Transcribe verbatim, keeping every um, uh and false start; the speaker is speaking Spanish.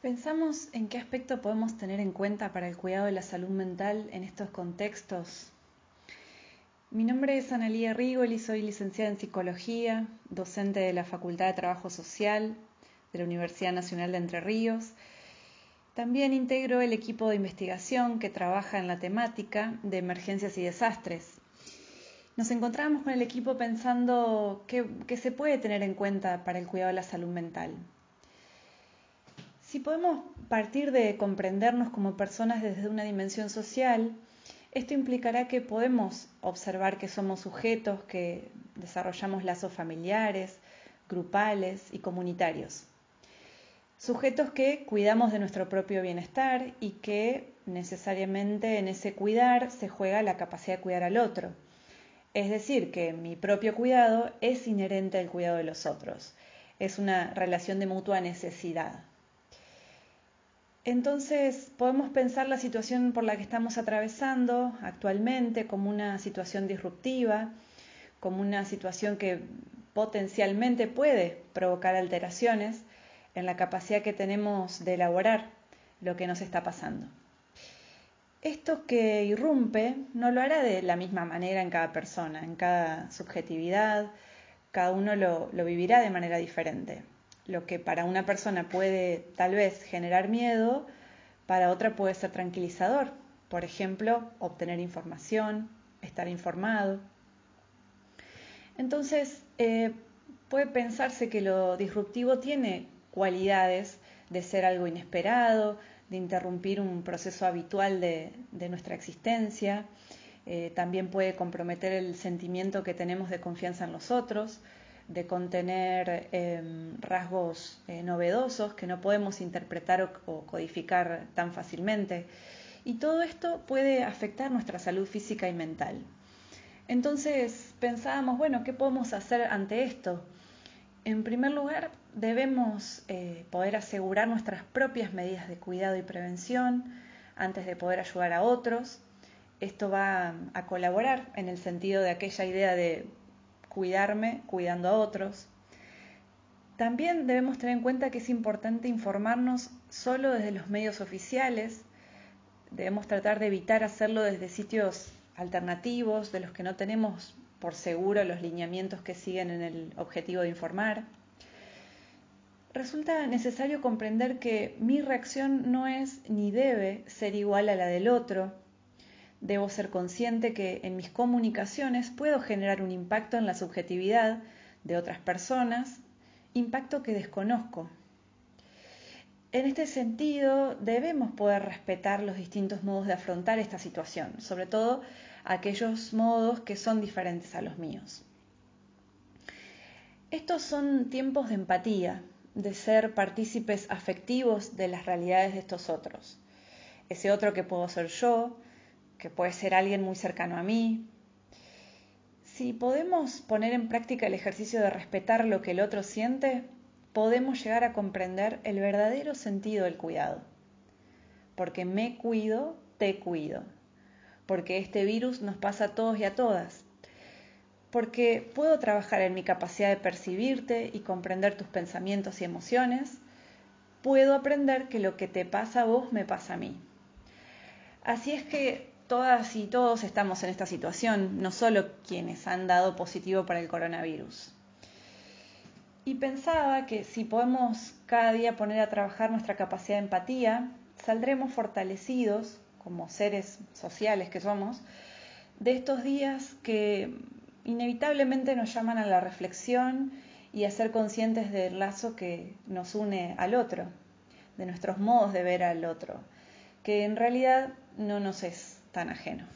Pensamos en qué aspecto podemos tener en cuenta para el cuidado de la salud mental en estos contextos. Mi nombre es Analía Rigoli, soy licenciada en Psicología, docente de la Facultad de Trabajo Social de la Universidad Nacional de Entre Ríos. También integro el equipo de investigación que trabaja en la temática de emergencias y desastres. Nos encontramos con el equipo pensando qué, qué se puede tener en cuenta para el cuidado de la salud mental. Si podemos partir de comprendernos como personas desde una dimensión social, esto implicará que podemos observar que somos sujetos que desarrollamos lazos familiares, grupales y comunitarios. Sujetos que cuidamos de nuestro propio bienestar y que necesariamente en ese cuidar se juega la capacidad de cuidar al otro. Es decir, que mi propio cuidado es inherente al cuidado de los otros. Es una relación de mutua necesidad. Entonces, podemos pensar la situación por la que estamos atravesando actualmente como una situación disruptiva, como una situación que potencialmente puede provocar alteraciones en la capacidad que tenemos de elaborar lo que nos está pasando. Esto que irrumpe no lo hará de la misma manera en cada persona, en cada subjetividad, cada uno lo, lo vivirá de manera diferente. Lo que para una persona puede tal vez generar miedo, para otra puede ser tranquilizador. Por ejemplo, obtener información, estar informado. Entonces, eh, puede pensarse que lo disruptivo tiene cualidades de ser algo inesperado, de interrumpir un proceso habitual de, de nuestra existencia. Eh, también puede comprometer el sentimiento que tenemos de confianza en los otros, de contener eh, rasgos eh, novedosos que no podemos interpretar o, o codificar tan fácilmente. Y todo esto puede afectar nuestra salud física y mental. Entonces pensábamos, bueno, ¿qué podemos hacer ante esto? En primer lugar, debemos eh, poder asegurar nuestras propias medidas de cuidado y prevención antes de poder ayudar a otros. Esto va a colaborar en el sentido de aquella idea de cuidarme cuidando a otros. También debemos tener en cuenta que es importante informarnos solo desde los medios oficiales. Debemos tratar de evitar hacerlo desde sitios alternativos, de los que no tenemos por seguro los lineamientos que siguen en el objetivo de informar. Resulta necesario comprender que mi reacción no es ni debe ser igual a la del otro. Debo ser consciente que en mis comunicaciones puedo generar un impacto en la subjetividad de otras personas, impacto que desconozco. En este sentido, debemos poder respetar los distintos modos de afrontar esta situación, sobre todo aquellos modos que son diferentes a los míos. Estos son tiempos de empatía, de ser partícipes afectivos de las realidades de estos otros. Ese otro que puedo ser yo, que puede ser alguien muy cercano a mí. Si podemos poner en práctica el ejercicio de respetar lo que el otro siente, podemos llegar a comprender el verdadero sentido del cuidado. Porque me cuido, te cuido. Porque este virus nos pasa a todos y a todas. Porque puedo trabajar en mi capacidad de percibirte y comprender tus pensamientos y emociones. Puedo aprender que lo que te pasa a vos me pasa a mí. Así es que todas y todos estamos en esta situación, no solo quienes han dado positivo para el coronavirus. Y pensaba que si podemos cada día poner a trabajar nuestra capacidad de empatía, saldremos fortalecidos, como seres sociales que somos, de estos días que inevitablemente nos llaman a la reflexión y a ser conscientes del lazo que nos une al otro, de nuestros modos de ver al otro, que en realidad no nos es tan ajeno.